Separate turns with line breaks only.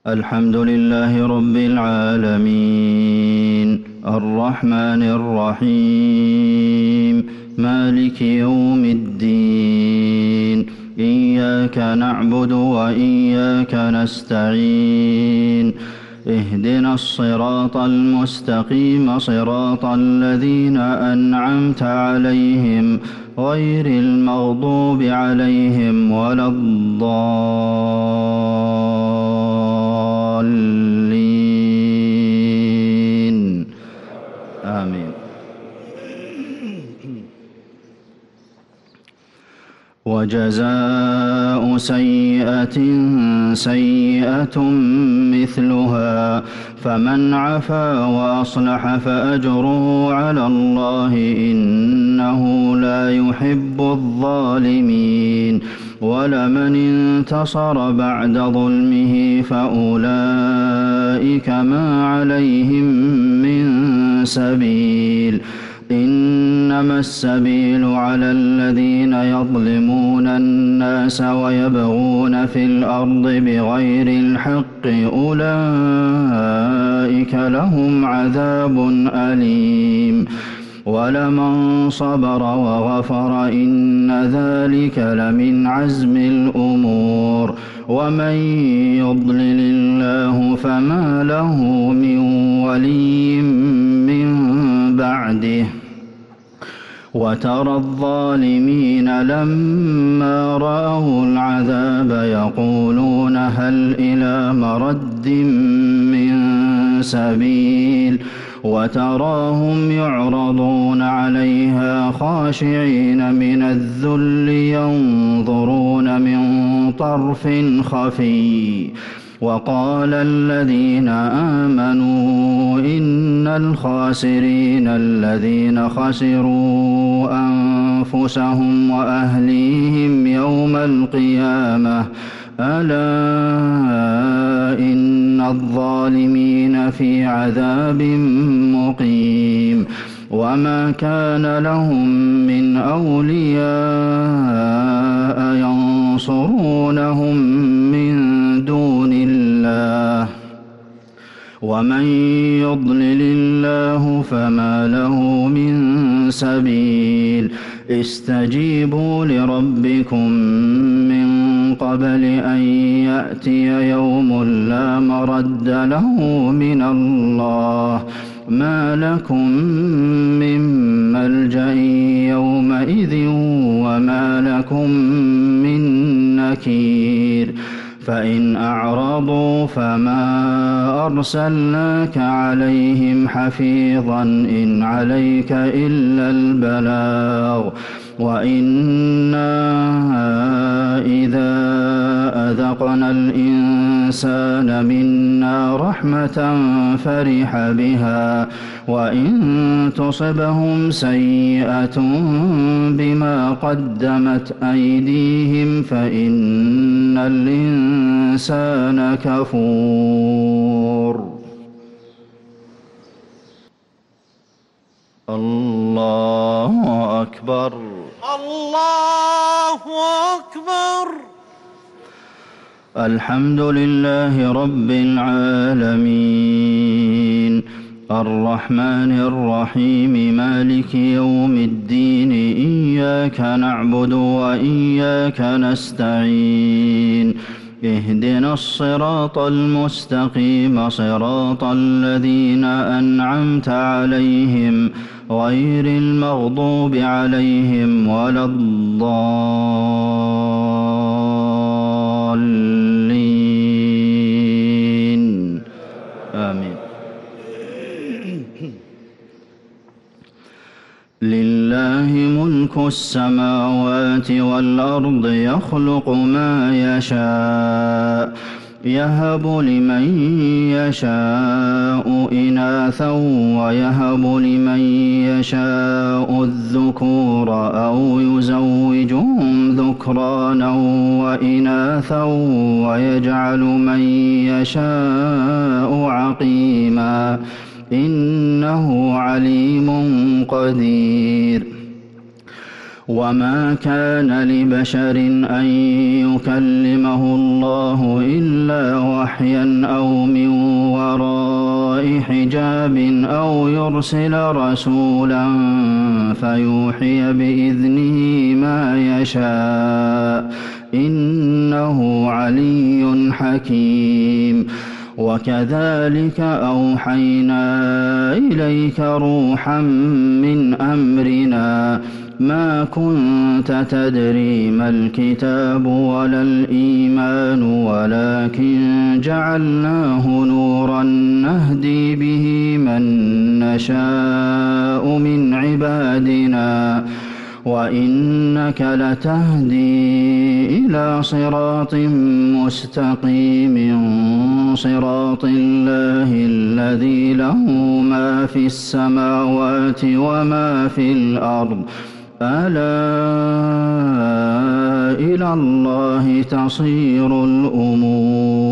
الحمد لله رب العالمين الرحمن الرحيم مالك يوم الدين إياك نعبد وإياك نستعين اهدنا الصراط المستقيم صراط الذين أنعمت عليهم غير المغضوب عليهم ولا الضالين آمين. وجزاء سيئة سيئة مثلها فمن عفا وأصلح فأجره على الله إنه لا يحب الظالمين. ولمن انتصر بعد ظلمه فأولئك ما عليهم من سبيل إنما السبيل على الذين يظلمون الناس ويبغون في الأرض بغير الحق أولئك لهم عذاب أليم. ولمن صبر وغفر إن ذلك لمن عزم الأمور. ومن يضلل الله فما له من ولي من بعده. وترى الظالمين لما رأوا العذاب يقولون هل إلى مرد من سبيل وتراهم يعرضون عليها خاشعين من الذل ينظرون من طرف خفي. وقال الذين آمنوا إن الخاسرين الذين خسروا أنفسهم وأهليهم يوم القيامة ألا إن الظالمين في عذاب مقيم. وما كان لهم من أولياء ينصرونهم من دون الله ومن يضلل الله فما له من سبيل. استجيبوا لربكم من قبل أن يأتي يوم لا مرد له من الله ما لكم من ملجأ يومئذ وما لكم من نكير. فإن أعرضوا فما أرسلناك عليهم حفيظا إن عليك إلا البلاغ وإنا إذا أذقنا الإنسان منا رحمة فرح بها وإن تصبهم سيئة بما قدمت أيديهم فإن الإنسان كفور. الله أكبر
الله أكبر.
الحمد لله رب العالمين الرحمن الرحيم مالك يوم الدين إياك نعبد وإياك نستعين اهدنا الصراط المستقيم صراط الذين أنعمت عليهم غير المغضوب عليهم ولا الضالين آمين. لله ملك السماوات والأرض يخلق ما يشاء يهب لمن يشاء إناثا ويهب لمن يشاء الذكور أو يزوجهم ذكرانا وإناثا ويجعل من يشاء عقيما إنه عليم قدير. وما كان لبشر أن يكلمه الله إلا وحيا أو من وراء حجاب أو يرسل رسولا فيوحي بإذنه ما يشاء إنه علي حكيم وكذلك أوحينا إليك روحا من أمرنا ما كنت تدري ما الكتاب ولا الإيمان ولكن جعلناه نورا نهدي به من نشاء من عبادنا وإنك لتهدي إلى صراط مستقيم صراط الله الذي له ما في السماوات وما في الأرض ألا إلى الله تصير الأمور